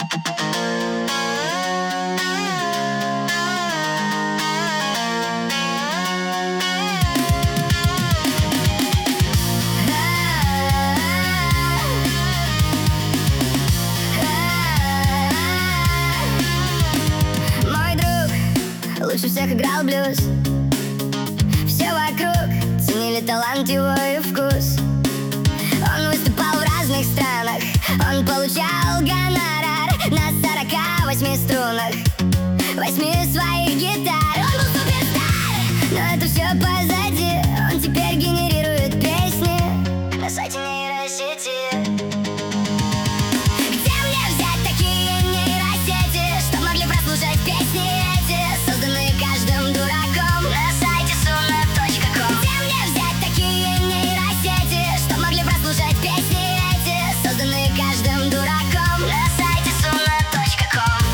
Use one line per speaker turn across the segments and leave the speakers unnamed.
Лучше всех играл блюз. Все вокруг ценили талант его и вкус. Он выступал в разных странах, он получал гонорар на 48 струнах, 8 своих гитар. Он был суперстар, но это все позади. Он теперь генерирует песни на сайте нейросети. Где мне взять такие нейросети, чтоб могли прослушать песни эти, созданные каждым дураком на сайте suno.com? Где мне взять такие нейросети, чтоб могли прослушать песни эти, созданные каждым дураком на сайте suno.com?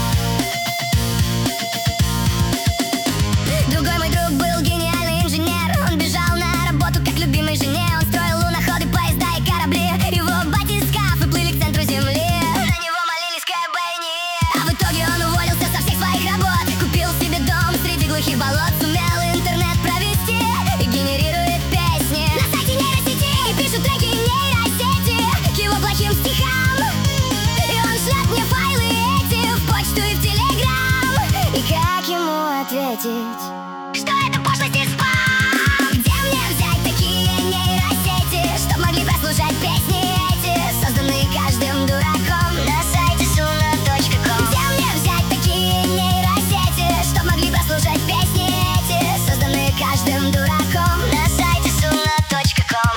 Другой мой друг был гениальный инженер. Он бежал на работу как любимой жене. Он строил луноходы, поезда и корабли. Его батискафы плыли к центру земли. На него молились кэбэйни. А в итоге он уволился со всех своих работ, купил себе дом среди глухих болот, сумел интернет провести и генерирует песни на сайте нейросети. И пишут треки нейросети к его плохим стихам. И он шлет мне файлы эти в почту и в телеграм. И как ему ответить, что это пошлость и спам? Где мне взять такие нейросети, чтоб могли прослушать песни эти, созданные каждым дураком на сайте suno.com? Где мне взять такие нейросети, чтоб могли прослушать песни эти, созданные каждым дураком на сайте suno.com?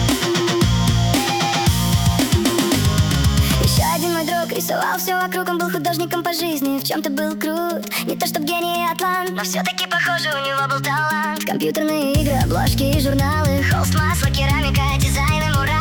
Еще один мой друг рисовал все вокруг. Он был художником по жизни, в чем-то был крут. Не то чтоб гений и атлант, но все-таки похоже у него был талант. Компьютерные игры, обложки и журналы, холст, масло, керамика, дизайн и мурал.